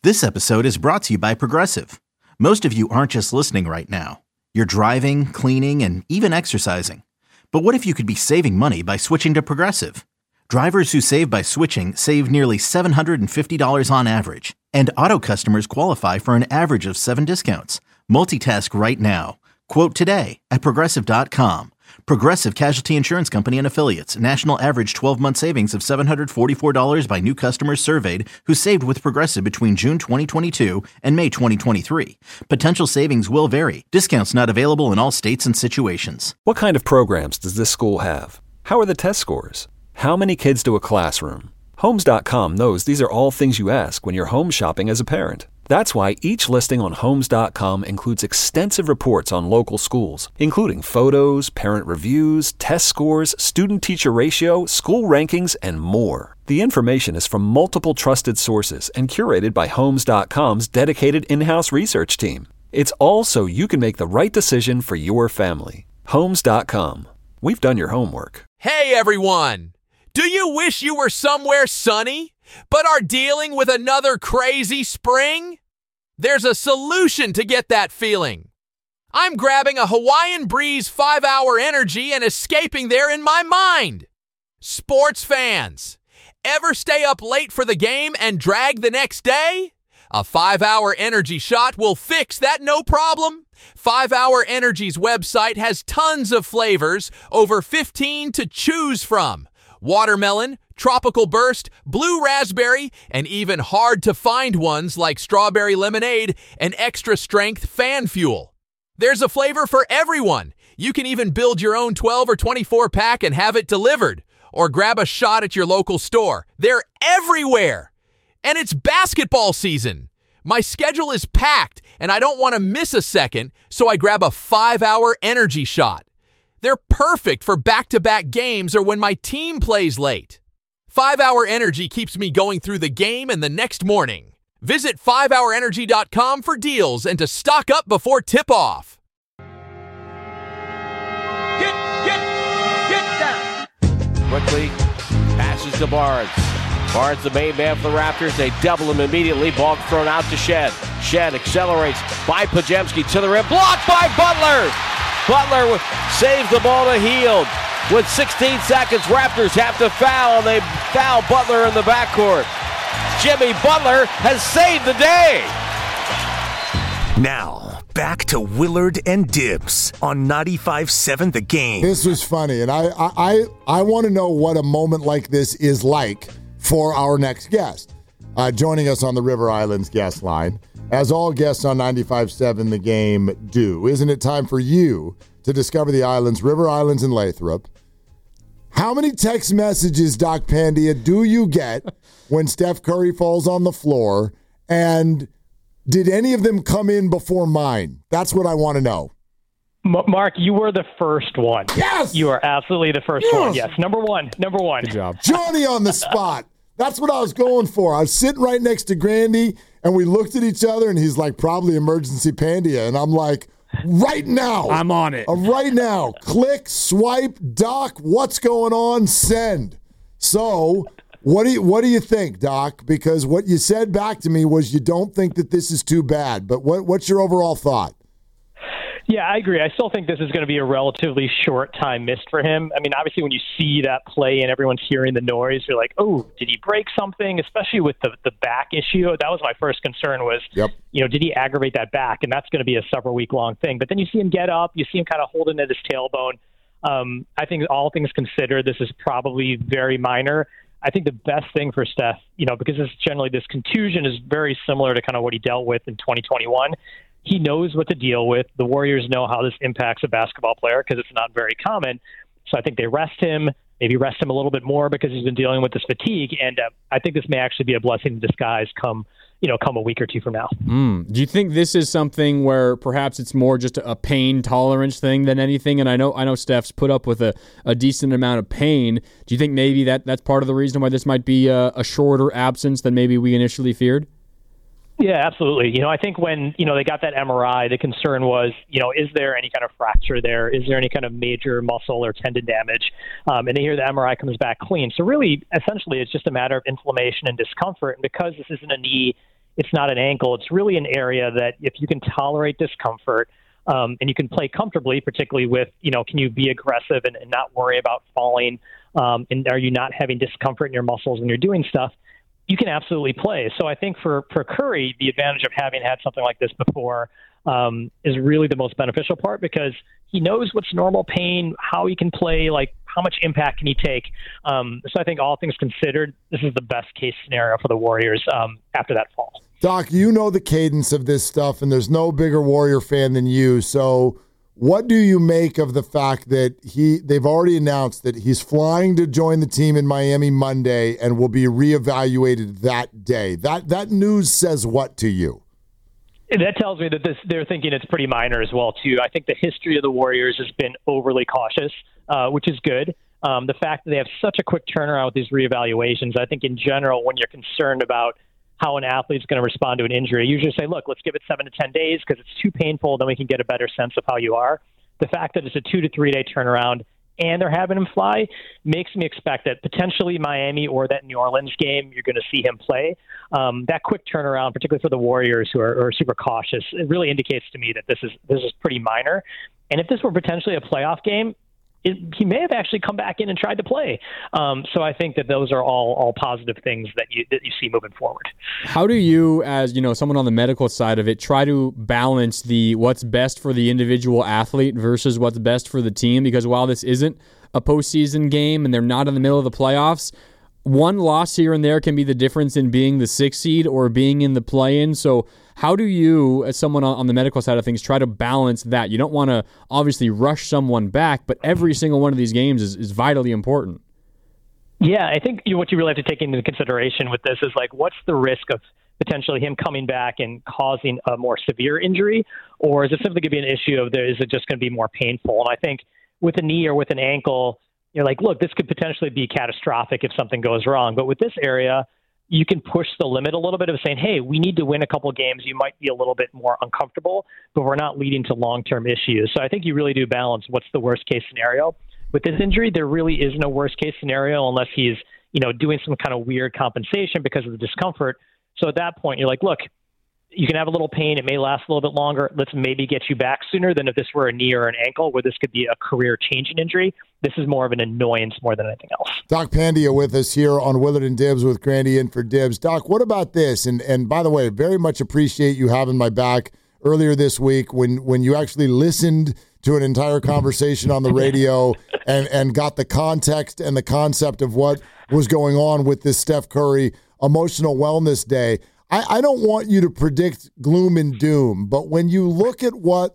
This episode is brought to you by Progressive. Most of you aren't just listening right now. You're driving, cleaning, and even exercising. But what if you could be saving money by switching to Progressive? Drivers who save by switching save nearly $750 on average. And auto customers qualify for an average of 7 discounts. Multitask right now. Quote today at Progressive.com. Progressive Casualty Insurance Company and Affiliates. National average 12-month savings of $744 by new customers surveyed who saved with Progressive between June 2022 and May 2023. Potential savings will vary. Discounts not available in all states and situations. What kind of programs does this school have? How are the test scores? How many kids do a classroom? Homes.com knows these are all things you ask when you're home shopping as a parent. That's why each listing on Homes.com includes extensive reports on local schools, including photos, parent reviews, test scores, student-teacher ratio, school rankings, and more. The information is from multiple trusted sources and curated by Homes.com's dedicated in-house research team. It's all so you can make the right decision for your family. Homes.com. We've done your homework. Hey, everyone! Do you wish you were somewhere sunny, but are dealing with another crazy spring? There's a solution to get that feeling. I'm grabbing a Hawaiian Breeze 5-hour energy and escaping there in my mind. Sports fans, ever stay up late for the game and drag the next day? A 5-hour energy shot will fix that no problem. 5-Hour Energy's website has tons of flavors, over 15 to choose from. Watermelon, tropical burst, blue raspberry, and even hard-to-find ones like strawberry lemonade and extra-strength fan fuel. There's a flavor for everyone. You can even build your own 12 or 24-pack and have it delivered, or grab a shot at your local store. They're everywhere. And it's basketball season. My schedule is packed, and I don't want to miss a second, so I grab a 5-hour energy shot. They're perfect for back-to-back games or when my team plays late. 5-Hour Energy keeps me going through the game and the next morning. Visit 5hourenergy.com for deals and to stock up before tip-off. Get down. Quickly passes to Barnes. Barnes, the main man for the Raptors. They double him immediately. Ball thrown out to Shed. Shed accelerates by Podziemski to the rim. Blocked by Butler. Butler saves the ball to Hield. With 16 seconds, Raptors have to foul, and they foul Butler in the backcourt. Jimmy Butler has saved the day. Now, back to Willard and Dibs on 95.7 The Game. This was funny, and I want to know what a moment like this is like for our next guest. Joining us on the River Islands guest line, as all guests on 95.7 The Game do. Isn't it time for you to discover the islands, River Islands and Lathrop? How many text messages, Doc Pandia, do you get when Steph Curry falls on the floor? And did any of them come in before mine? That's what I want to know. Mark, you were the first one. Yes! You are absolutely the first one. Yes, number one. Good job. Johnny on the spot. That's what I was going for. I was sitting right next to Grandy, and we looked at each other, and he's like, probably emergency Pandia. And I'm like, right now. I'm on it. Right now. Click, swipe, Doc, what's going on? Send. So what do you think, Doc? Because what you said back to me was you don't think that this is too bad. But what's your overall thought? Yeah, I agree. I still think this is going to be a relatively short time missed for him. I mean, obviously, when you see that play and everyone's hearing the noise, you're like, oh, did he break something? Especially with the back issue. That was my first concern was, did he aggravate that back? And that's going to be a several-week-long thing. But then you see him get up. You see him kind of holding at his tailbone. I think all things considered, this is probably very minor. I think the best thing for Steph, because this contusion is very similar to kind of what he dealt with in 2021. He knows what to deal with. The Warriors know how this impacts a basketball player because it's not very common. So I think they rest him, maybe rest him a little bit more because he's been dealing with this fatigue. And I think this may actually be a blessing in disguise come a week or two from now. Do you think this is something where perhaps it's more just a pain tolerance thing than anything? And I know Steph's put up with a decent amount of pain. Do you think maybe that's part of the reason why this might be a shorter absence than maybe we initially feared? Yeah, absolutely. I think when, they got that MRI, the concern was, is there any kind of fracture there? Is there any kind of major muscle or tendon damage? And they hear the MRI comes back clean. So really, essentially, it's just a matter of inflammation and discomfort. And because this isn't a knee, it's not an ankle. It's really an area that if you can tolerate discomfort and you can play comfortably, particularly with, can you be aggressive and not worry about falling? And are you not having discomfort in your muscles when you're doing stuff? You can absolutely play. So I think for Curry, the advantage of having had something like this before is really the most beneficial part, because he knows what's normal pain, how he can play, like how much impact can he take. So I think all things considered, this is the best case scenario for the Warriors after that fall. Doc, you know the cadence of this stuff, and there's no bigger Warrior fan than you. So what do you make of the fact that they've already announced that he's flying to join the team in Miami Monday and will be reevaluated that day? That news says what to you? That tells me that they're thinking it's pretty minor as well, too. I think the history of the Warriors has been overly cautious, which is good. The fact that they have such a quick turnaround with these reevaluations, I think in general, when you're concerned about how an athlete's going to respond to an injury, you usually say, look, let's give it 7 to 10 days because it's too painful, then we can get a better sense of how you are. The fact that it's a 2 to 3 day turnaround and they're having him fly makes me expect that potentially Miami or that New Orleans game, you're going to see him play. That quick turnaround, particularly for the Warriors who are super cautious, it really indicates to me that this is pretty minor. And if this were potentially a playoff game, he may have actually come back in and tried to play. So I think that those are all positive things that you see moving forward. How do you, as someone on the medical side of it, try to balance what's best for the individual athlete versus what's best for the team? Because while this isn't a postseason game and they're not in the middle of the playoffs, one loss here and there can be the difference in being the 6th seed or being in the play-in. So how do you, as someone on the medical side of things, try to balance that? You don't want to obviously rush someone back, but every single one of these games is vitally important. Yeah, I think what you really have to take into consideration with this is, like, what's the risk of potentially him coming back and causing a more severe injury? Or is it simply going to be an issue of is it just going to be more painful? And I think with a knee or with an ankle, you're like, look, this could potentially be catastrophic if something goes wrong. But with this area, you can push the limit a little bit of saying, hey, we need to win a couple games. You might be a little bit more uncomfortable, but we're not leading to long-term issues. So I think you really do balance what's the worst-case scenario. With this injury, there really is no worst-case scenario unless he's, doing some kind of weird compensation because of the discomfort. So at that point, you're like, look, you can have a little pain. It may last a little bit longer. Let's maybe get you back sooner than if this were a knee or an ankle where this could be a career-changing injury. This is more of an annoyance more than anything else. Doc Pandia with us here on Willard and Dibs with Grandy in for Dibs. Doc, what about this? And by the way, very much appreciate you having my back earlier this week when you actually listened to an entire conversation on the radio and got the context and the concept of what was going on with this Steph Curry Emotional Wellness Day. I don't want you to predict gloom and doom, but when you look at what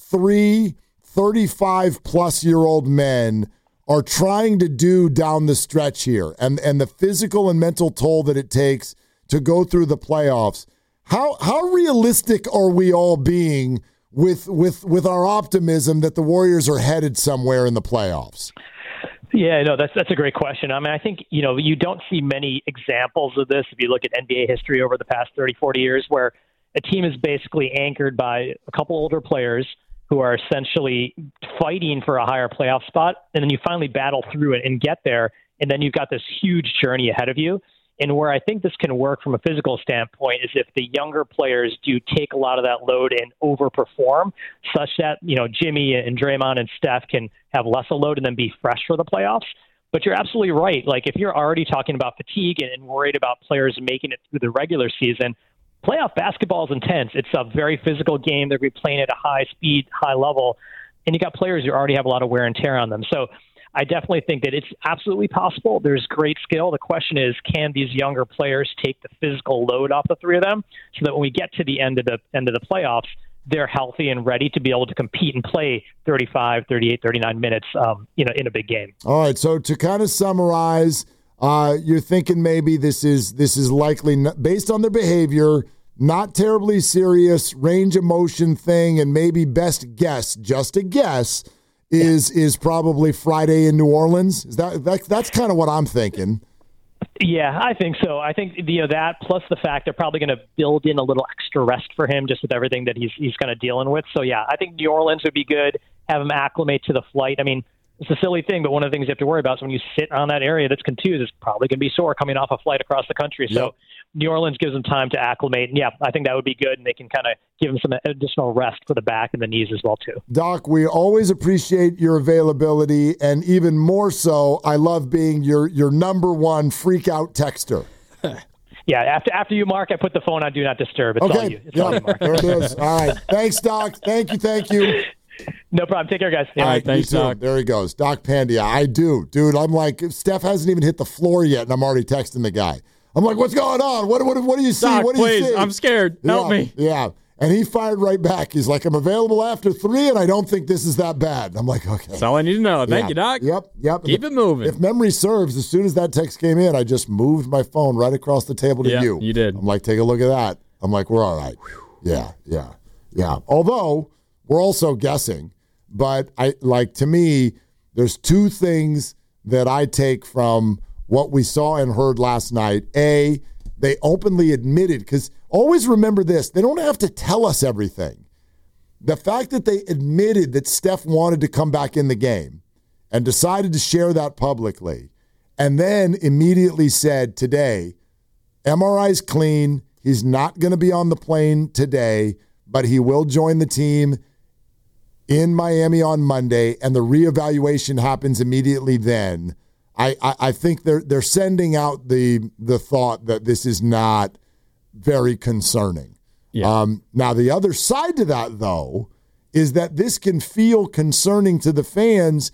3 35-plus-year-old men are trying to do down the stretch here and the physical and mental toll that it takes to go through the playoffs, how realistic are we all being with our optimism that the Warriors are headed somewhere in the playoffs? Yeah, no, that's a great question. I mean, I think, you don't see many examples of this if you look at NBA history over the past 30, 40 years, where a team is basically anchored by a couple older players who are essentially fighting for a higher playoff spot, and then you finally battle through it and get there, and then you've got this huge journey ahead of you. And where I think this can work from a physical standpoint is if the younger players do take a lot of that load and overperform, such that, Jimmy and Draymond and Steph can have less of a load and then be fresh for the playoffs. But you're absolutely right. Like, if you're already talking about fatigue and worried about players making it through the regular season, playoff basketball is intense. It's a very physical game. They're going to be playing at a high speed, high level, and you got players who already have a lot of wear and tear on them. So I definitely think that it's absolutely possible. There's great skill. The question is, can these younger players take the physical load off the three of them so that when we get to the end of the playoffs, they're healthy and ready to be able to compete and play 35, 38, 39 minutes, in a big game. All right. So to kind of summarize, you're thinking maybe this is likely based on their behavior, not terribly serious range of motion thing, and maybe best guess, just a guess, is probably Friday in New Orleans. Is that's kind of what I'm thinking. Yeah, I think so. I think that plus the fact they're probably going to build in a little extra rest for him just with everything that he's kind of dealing with. So yeah, I think New Orleans would be good. Have him acclimate to the flight. I mean, it's a silly thing, but one of the things you have to worry about is when you sit on that area that's contused, it's probably going to be sore coming off a flight across the country. Yep. So New Orleans gives them time to acclimate. And, yeah, I think that would be good, and they can kind of give them some additional rest for the back and the knees as well, too. Doc, we always appreciate your availability, and even more so, I love being your number one freak-out texter. Yeah, after you, Mark, I put the phone on Do Not Disturb. It's all you. It's all you, Mark. There it is. All right. Thanks, Doc. Thank you. No problem. Take care, guys. All right, thanks, Doc. There he goes. Doc Pandia. I do. Dude, I'm like, Steph hasn't even hit the floor yet, and I'm already texting the guy. I'm like, what's going on? What do you see? Doc, what do you please, see? I'm scared. Help me. Yeah. And he fired right back. He's like, I'm available after 3, and I don't think this is that bad. I'm like, okay. That's all I need to know. Thank you, Doc. Yep. Keep it moving. If memory serves, as soon as that text came in, I just moved my phone right across the table to you. You did. I'm like, take a look at that. I'm like, we're all right. Yeah. Although, we're also guessing. But to me, there's 2 things that I take from what we saw and heard last night. A, they openly admitted, because always remember this, they don't have to tell us everything. The fact that they admitted that Steph wanted to come back in the game and decided to share that publicly, and then immediately said today, MRI's clean, he's not going to be on the plane today, but he will join the team in Miami on Monday, and the reevaluation happens immediately then. I think they're sending out the thought that this is not very concerning. Yeah. Now, the other side to that, though, is that this can feel concerning to the fans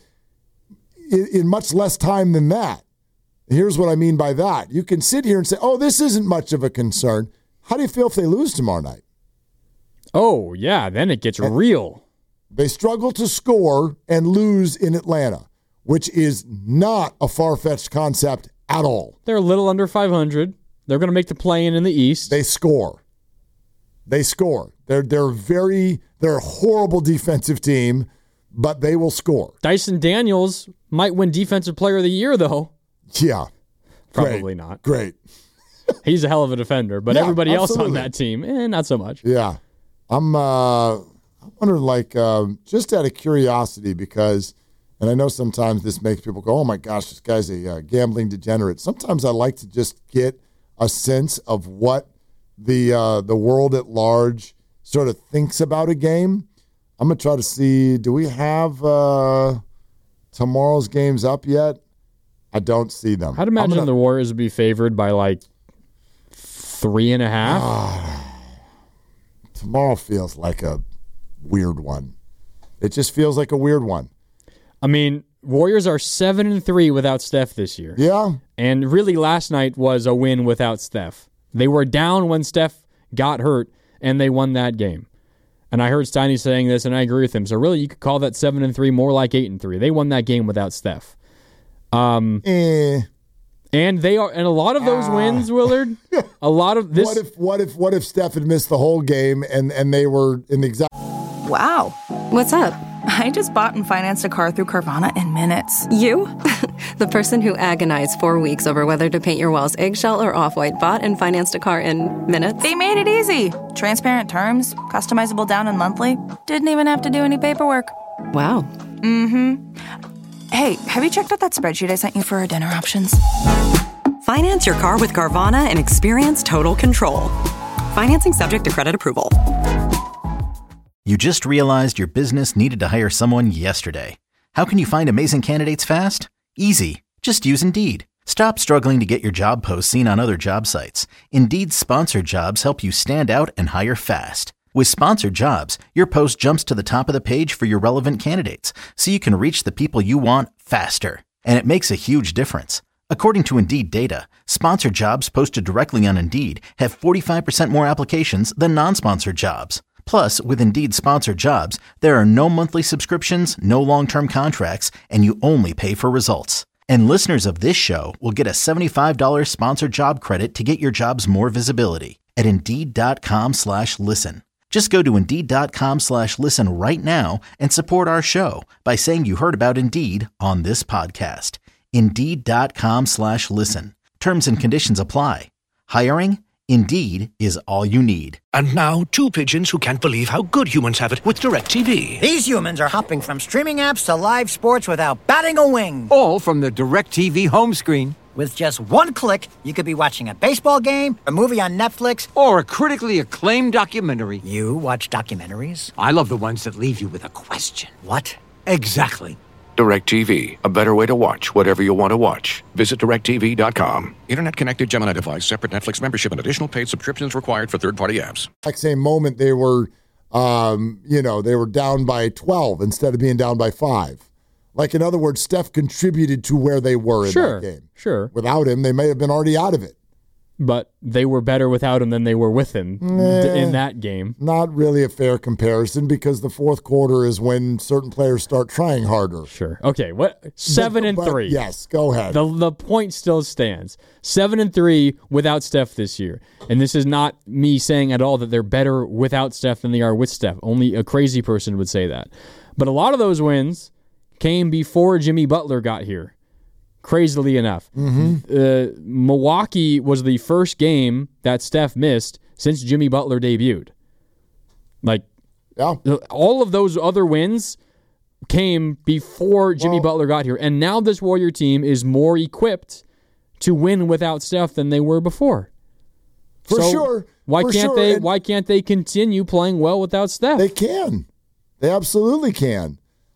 in much less time than that. Here's what I mean by that. You can sit here and say, oh, this isn't much of a concern. How do you feel if they lose tomorrow night? Oh, yeah, then it gets real. They struggle to score and lose in Atlanta, which is not a far-fetched concept at all. They're a little under 500. They're going to make the play-in in the East. They score. They're a horrible defensive team, but they will score. Dyson Daniels might win Defensive Player of the Year, though. Yeah. Probably not. Great. He's a hell of a defender, but Yeah, everybody else on absolutely. that team, not so much. Yeah. I'm wondering, just out of curiosity, because, and I know sometimes this makes people go, oh my gosh, this guy's a gambling degenerate. Sometimes I like to just get a sense of what the world at large sort of thinks about a game. I'm going to try to see, do we have tomorrow's games up yet? I don't see them. I'd imagine the Warriors would be favored by 3.5. Tomorrow feels like a weird one. It just feels like a weird one. I mean, Warriors are 7-3 without Steph this year. Yeah. And really last night was a win without Steph. They were down when Steph got hurt, and they won that game. And I heard Steiny saying this, and I agree with him. So really, you could call that 7-3 more like 8-3. They won that game without Steph. And they are, and a lot of those wins, Willard. A lot of this. What if Steph had missed the whole game and they were in the exact? Wow. What's up? I just bought and financed a car through Carvana in minutes. You? The person who agonized 4 weeks over whether to paint your walls eggshell or off-white bought and financed a car in minutes? They made it easy. Transparent terms, customizable down and monthly. Didn't even have to do any paperwork. Wow. Mm-hmm. Hey, have you checked out that spreadsheet I sent you for our dinner options? Finance your car with Carvana and experience total control. Financing subject to credit approval. You just realized your business needed to hire someone yesterday. How can you find amazing candidates fast? Easy. Just use Indeed. Stop struggling to get your job posts seen on other job sites. Indeed's sponsored jobs help you stand out and hire fast. With sponsored jobs, your post jumps to the top of the page for your relevant candidates, so you can reach the people you want faster. And it makes a huge difference. According to Indeed data, sponsored jobs posted directly on Indeed have 45% more applications than non-sponsored jobs. Plus, with Indeed sponsored jobs, there are no monthly subscriptions, no long-term contracts, and you only pay for results. And listeners of this show will get a $75 sponsored job credit to get your jobs more visibility at Indeed.com/listen. Just go to Indeed.com/listen right now and support our show by saying you heard about Indeed on this podcast. Indeed.com/listen. Terms and conditions apply. Hiring? Indeed is all you need. And now, two pigeons who can't believe how good humans have it with DirecTV. These humans are hopping from streaming apps to live sports without batting a wing. All from the DirecTV home screen. With just one click, you could be watching a baseball game, a movie on Netflix, or a critically acclaimed documentary. You watch documentaries? I love the ones that leave you with a question. What? Exactly. DirecTV, a better way to watch whatever you want to watch. Visit DirecTV.com. Internet-connected Gemini device, separate Netflix membership, and additional paid subscriptions required for third-party apps. Like same moment, they were, they were down by 12 instead of being down by 5. Like, in other words, Steph contributed to where they were in that game. Sure. Without him, they may have been already out of it. But they were better without him than they were with him in that game. Not really a fair comparison because the fourth quarter is when certain players start trying harder. Sure. Okay, what? 7-3. Yes, go ahead. The point still stands. 7-3 without Steph this year. And this is not me saying at all that they're better without Steph than they are with Steph. Only a crazy person would say that. But a lot of those wins came before Jimmy Butler got here, crazily enough. Milwaukee was the first game that Steph missed since Jimmy Butler debuted. All of those other wins came before Jimmy Butler got here. And now this Warrior team is more equipped to win without Steph than they were before. For sure. Why can't they continue playing well without Steph? They can. They absolutely can.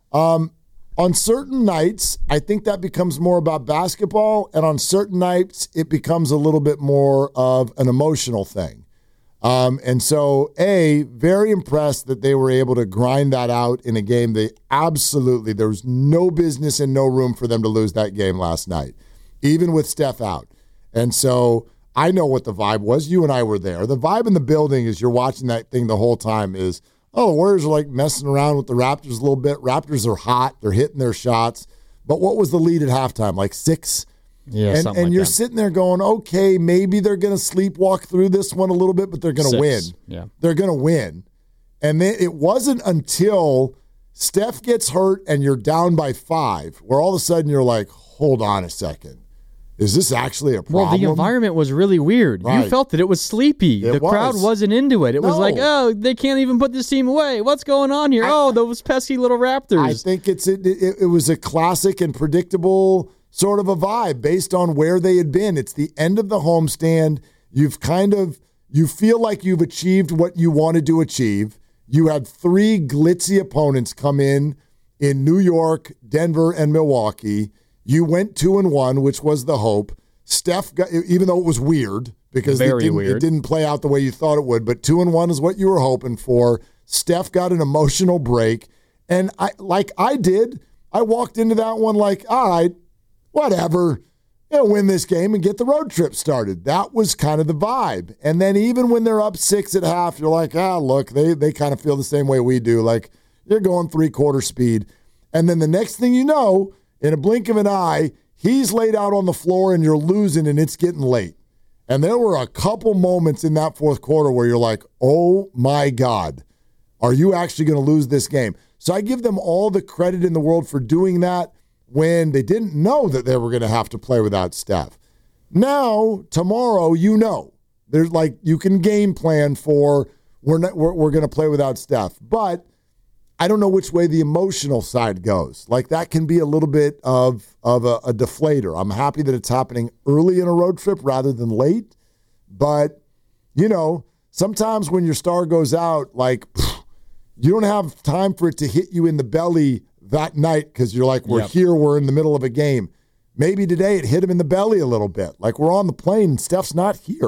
On certain nights, I think that becomes more about basketball, and on certain nights, it becomes a little bit more of an emotional thing. And so, very impressed that they were able to grind that out in a game. There was no business and no room for them to lose that game last night, even with Steph out. And so I know what the vibe was. You and I were there. The vibe in the building as you're watching that thing the whole time is, the Warriors are like messing around with the Raptors a little bit. Raptors are hot. They're hitting their shots. But what was the lead at halftime? Like 6? Yeah, and you're sitting there going, okay, maybe they're going to sleepwalk through this one a little bit, but they're going to win. Yeah. They're going to win. And then it wasn't until Steph gets hurt and you're down by 5 where all of a sudden you're like, hold on a second. Is this actually a problem? Well, the environment was really weird. Right. You felt that it was sleepy. The crowd wasn't into it. It was like, they can't even put this team away. What's going on here? Those pesky little Raptors. I think it was a classic and predictable sort of a vibe based on where they had been. It's the end of the homestand. You feel like you've achieved what you wanted to achieve. You had 3 glitzy opponents come in New York, Denver, and Milwaukee. You went 2-1, which was the hope. Steph got, even though it was weird because it didn't play out the way you thought it would, but 2-1 is what you were hoping for. Steph got an emotional break, and I walked into that one like, all right, whatever, win this game and get the road trip started. That was kind of the vibe. And then even when they're up 6 at half, you're like, look, they kind of feel the same way we do. Like you're going 3/4 speed, and then the next thing you know, in a blink of an eye, he's laid out on the floor and you're losing and it's getting late. And there were a couple moments in that fourth quarter where you're like, oh my God, are you actually going to lose this game? So I give them all the credit in the world for doing that when they didn't know that they were going to have to play without Steph. Now, tomorrow, there's you can game plan for we're going to play without Steph. But I don't know which way the emotional side goes. Like that can be a little bit of a deflator. I'm happy that it's happening early in a road trip rather than late. But, sometimes when your star goes out, you don't have time for it to hit you in the belly that night because you're like, we're in the middle of a game. Maybe today it hit him in the belly a little bit. Like we're on the plane and Steph's not here.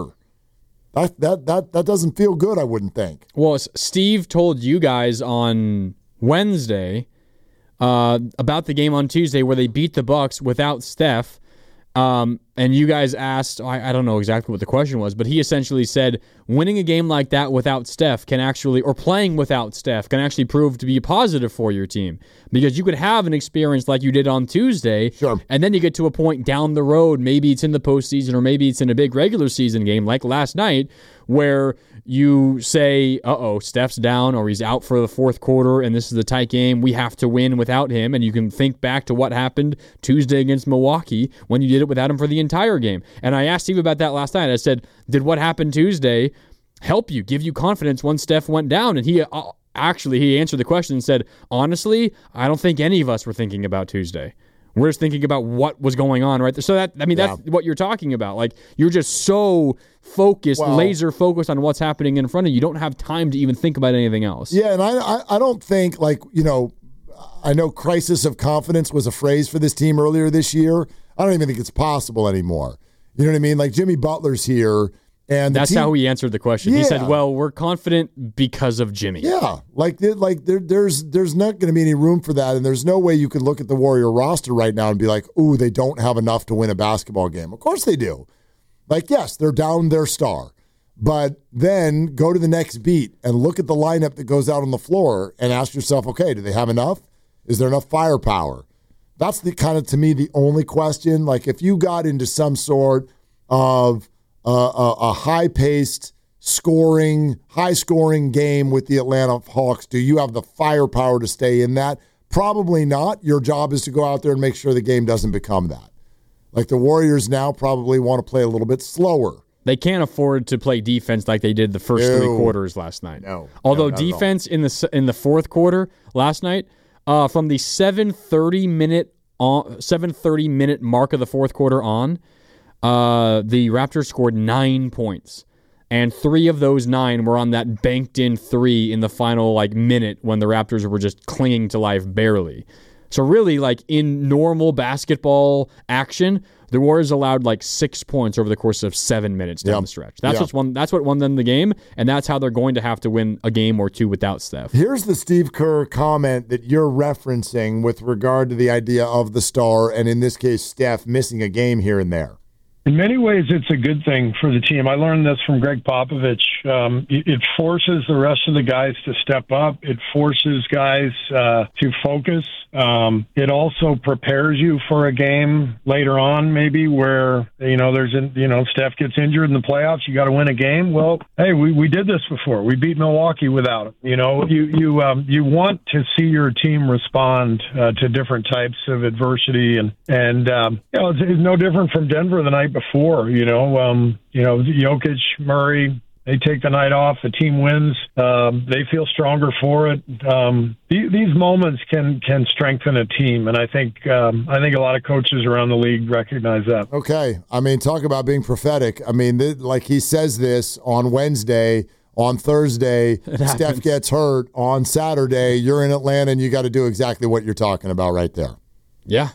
That doesn't feel good, I wouldn't think. Well, Steve told you guys on Wednesday about the game on Tuesday where they beat the Bucks without Steph. And you guys asked, I don't know exactly what the question was, but he essentially said winning a game like that without Steph can actually, or playing without Steph can actually prove to be a positive for your team. Because you could have an experience like you did on Tuesday, and then you get to a point down the road, maybe it's in the postseason or maybe it's in a big regular season game like last night, where you say, Steph's down or he's out for the fourth quarter and this is a tight game. We have to win without him. And you can think back to what happened Tuesday against Milwaukee when you did it without him for the entire game. And I asked Steve about that last night. I said, did what happened Tuesday help you, give you confidence once Steph went down? And he answered the question and said, honestly, I don't think any of us were thinking about Tuesday. We're just thinking about what was going on right there. So that's what you're talking about. Like, you're just so focused, laser focused on what's happening in front of you. You don't have time to even think about anything else. Yeah, and I don't think, I know crisis of confidence was a phrase for this team earlier this year. I don't even think it's possible anymore. You know what I mean? Like, Jimmy Butler's here. And that's how he answered the question. Yeah. He said, well, we're confident because of Jimmy. Yeah, there's not going to be any room for that, and there's no way you could look at the Warrior roster right now and be like, ooh, they don't have enough to win a basketball game. Of course they do. Like, yes, they're down their star. But then go to the next beat and look at the lineup that goes out on the floor and ask yourself, okay, do they have enough? Is there enough firepower? That's to me, the only question. Like, if you got into some sort of a high-paced, high-scoring game with the Atlanta Hawks, do you have the firepower to stay in that? Probably not. Your job is to go out there and make sure the game doesn't become that. Like, the Warriors now probably want to play a little bit slower. They can't afford to play defense like they did the first 3 quarters last night. Although defense in the fourth quarter last night, from the 7:30 minute mark of the fourth quarter on, the Raptors scored 9 points, and 3 of those 9 were on that banked-in 3 in the final minute when the Raptors were just clinging to life barely. So really, in normal basketball action, the Warriors allowed 6 points over the course of 7 minutes down the stretch. That's what won them the game, and that's how they're going to have to win a game or two without Steph. Here's the Steve Kerr comment that you're referencing with regard to the idea of the star, and in this case, Steph missing a game here and there. In many ways, it's a good thing for the team. I learned this from Greg Popovich. It forces the rest of the guys to step up. It forces guys to focus. It also prepares you for a game later on, maybe where Steph gets injured in the playoffs. You got to win a game. Well, hey, we did this before. We beat Milwaukee without him. You want to see your team respond to different types of adversity, and it's no different from Denver the night before. Jokic, Murray, they take the night off. The team wins. They feel stronger for it. These moments can strengthen a team, and I think a lot of coaches around the league recognize that. Okay, talk about being prophetic. He says this on Wednesday. On Thursday, Steph gets hurt. On Saturday, you're in Atlanta, and you got to do exactly what you're talking about right there. Yeah.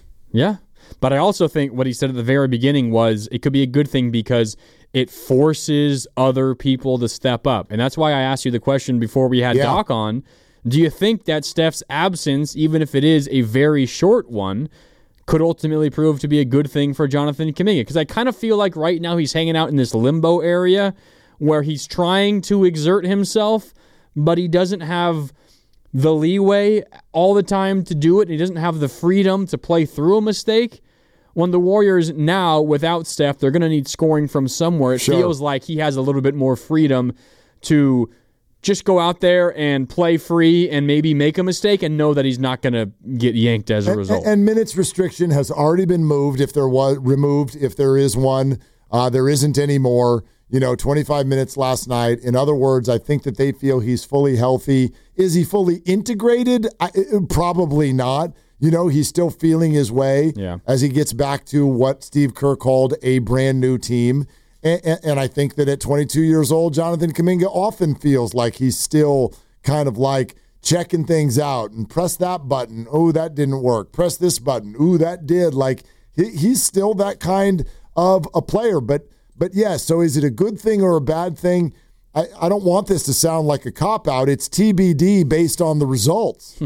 But I also think what he said at the very beginning was it could be a good thing because it forces other people to step up. And that's why I asked you the question before we had Doc on. Do you think that Steph's absence, even if it is a very short one, could ultimately prove to be a good thing for Jonathan Kuminga? Because I kind of feel like right now he's hanging out in this limbo area where he's trying to exert himself, but he doesn't have the leeway all the time to do it. He doesn't have the freedom to play through a mistake. When the Warriors now, without Steph, they're going to need scoring from somewhere. It feels like he has a little bit more freedom to just go out there and play free and maybe make a mistake and know that he's not going to get yanked as a result. And minutes restriction has already been moved. If there was removed, if there is one, there isn't anymore. 25 minutes last night. In other words, I think that they feel he's fully healthy. Is he fully integrated? Probably not. He's still feeling his way as he gets back to what Steve Kerr called a brand new team. And I think that at 22 years old, Jonathan Kuminga often feels like he's still kind of checking things out and press that button. Oh, that didn't work. Press this button. Ooh, that did. He's still that kind of a player. But yes, so is it a good thing or a bad thing? I don't want this to sound like a cop-out. It's TBD based on the results.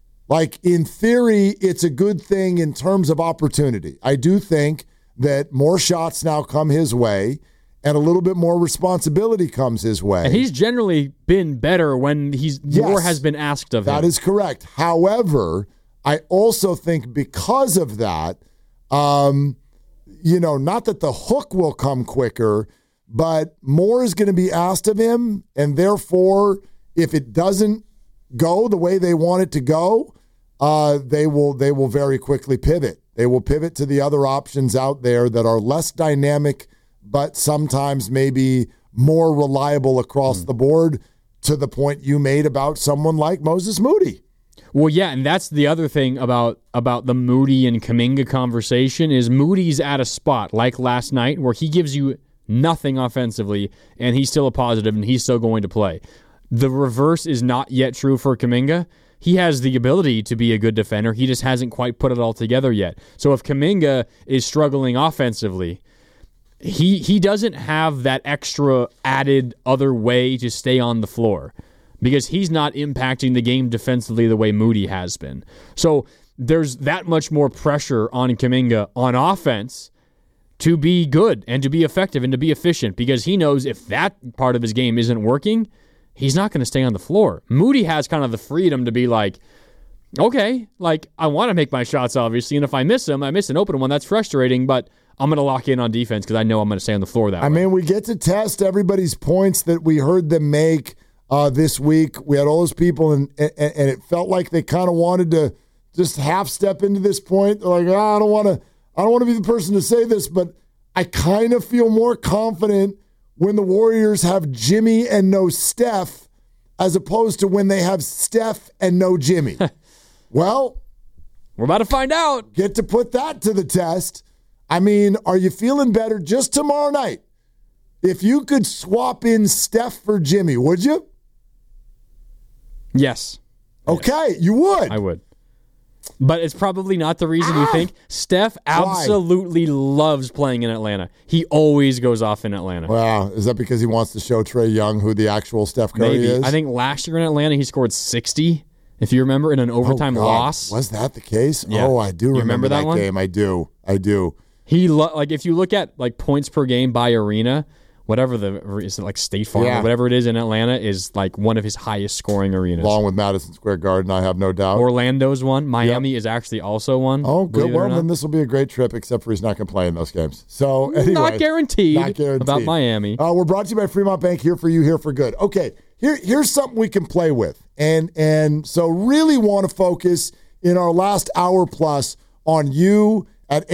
In theory, it's a good thing in terms of opportunity. I do think that more shots now come his way and a little bit more responsibility comes his way. And he's generally been better when more has been asked of him. That is correct. However, I also think because of that, not that the hook will come quicker, but more is going to be asked of him, and therefore, if it doesn't go the way they want it to go, they will very quickly pivot. They will pivot to the other options out there that are less dynamic, but sometimes maybe more reliable across the board, to the point you made about someone like Moses Moody. Well, yeah, and that's the other thing about the Moody and Kuminga conversation is Moody's at a spot like last night where he gives you nothing offensively, and he's still a positive, and he's still going to play. The reverse is not yet true for Kuminga. He has the ability to be a good defender. He just hasn't quite put it all together yet. So if Kuminga is struggling offensively, he doesn't have that extra added other way to stay on the floor, because he's not impacting the game defensively the way Moody has been. So there's that much more pressure on Kuminga on offense to be good and to be effective and to be efficient, because he knows if that part of his game isn't working, he's not going to stay on the floor. Moody has kind of the freedom to be like, okay, like I want to make my shots, obviously, and if I miss them, I miss an open one, that's frustrating, but I'm going to lock in on defense because I know I'm going to stay on the floor that way. I mean, we get to test everybody's points that we heard them make this week. We had all those people, and it felt like they kind of wanted to just half step into this point. They're like, I don't want to be the person to say this, but I kind of feel more confident when the Warriors have Jimmy and no Steph, as opposed to when they have Steph and no Jimmy. Well, we're about to find out. Get to put that to the test. I mean, are you feeling better just tomorrow night? If you could swap in Steph for Jimmy, would you? Yes. Okay, you would. I would. But it's probably not the reason you think. Steph absolutely loves playing in Atlanta. He always goes off in Atlanta. Wow. Is that because he wants to show Trae Young who the actual Steph Curry is? I think last year in Atlanta he scored 60, if you remember, in an overtime loss. Was that the case? Yeah. Oh, I do remember that one? game. I do. He like if you look at like points per game by arena, whatever is it like State Farm or whatever it is in Atlanta is like one of his highest scoring arenas. Along with Madison Square Garden, I have no doubt. Orlando's one. Miami is actually also one. Oh, good. Well, then this will be a great trip, except for he's not going to play in those games. So anyway. Not guaranteed. About Miami. We're brought to you by Fremont Bank, here for you, here for good. Okay, here's something we can play with. And so really want to focus in our last hour plus on you at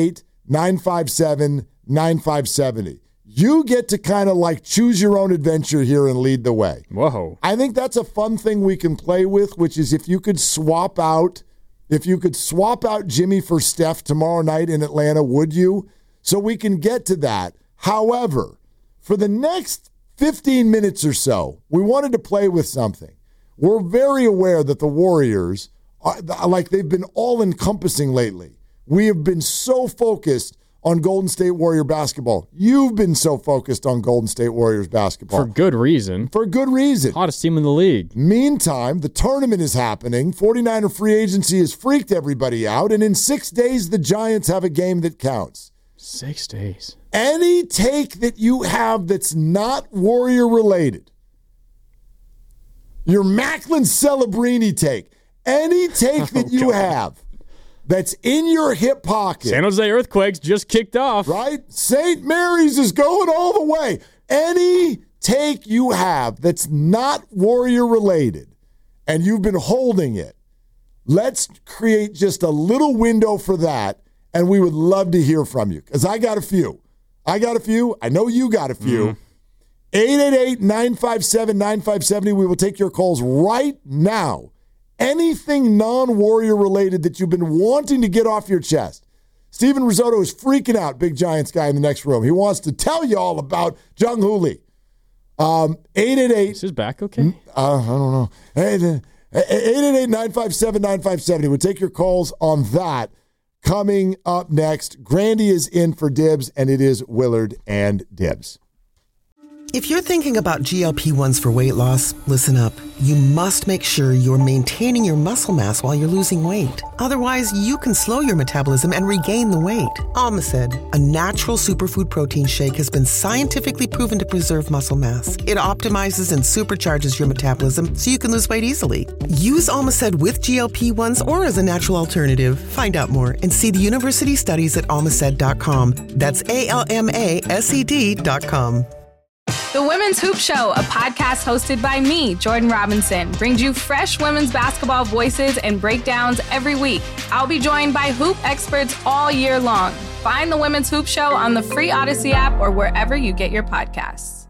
888-957-9570. You get to kind of like choose your own adventure here and lead the way. Whoa. I think that's a fun thing we can play with, which is if you could swap out Jimmy for Steph tomorrow night in Atlanta, would you? So we can get to that. However, for the next 15 minutes or so, we wanted to play with something. We're very aware that the Warriors, they've been all-encompassing lately. We have been so focused on Golden State Warrior basketball. You've been so focused on Golden State Warriors basketball. For good reason. Hottest team in the league. Meantime, the tournament is happening. 49er free agency has freaked everybody out, and in 6 days, the Giants have a game that counts. 6 days. Any take that you have that's not Warrior-related, your Macklin Celebrini take, any take that you have that's in your hip pocket. San Jose Earthquakes just kicked off. Right? St. Mary's is going all the way. Any take you have that's not Warrior-related and you've been holding it, let's create just a little window for that, and we would love to hear from you because I got a few. I know you got a few. 888-957-9570. We will take your calls right now. Anything non-Warrior related that you've been wanting to get off your chest. Steven Risotto is freaking out, big Giants guy in the next room. He wants to tell you all about Jung Hoo Lee. 888. Is his back okay? I don't know. 888-957-9570. We'll take your calls on that. Coming up next, Grandy is in for Dibs, and it is Willard and Dibs. If you're thinking about GLP-1s for weight loss, listen up. You must make sure you're maintaining your muscle mass while you're losing weight. Otherwise, you can slow your metabolism and regain the weight. Almacid, a natural superfood protein shake, has been scientifically proven to preserve muscle mass. It optimizes and supercharges your metabolism so you can lose weight easily. Use Almacid with GLP-1s or as a natural alternative. Find out more and see the university studies at almacid.com. That's ALMASED.com. The Women's Hoop Show, a podcast hosted by me, Jordan Robinson, brings you fresh women's basketball voices and breakdowns every week. I'll be joined by hoop experts all year long. Find The Women's Hoop Show on the free Odyssey app or wherever you get your podcasts.